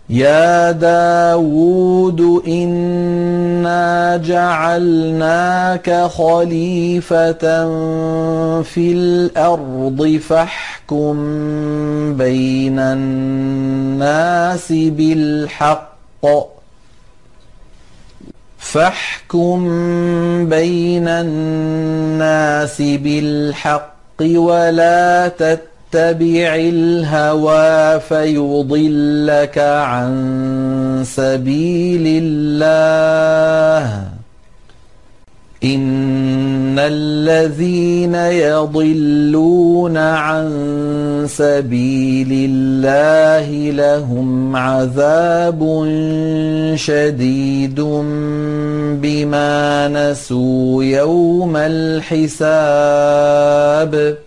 يا داود إنا جعلناك خليفة في الأرض بين الناس فاحكم بين الناس بالحق ولا تتبع الهوى فيضلك عن سبيل الله إن الذين يضلون عن سبيل الله لهم عذاب شديد بما نسوا يوم الحساب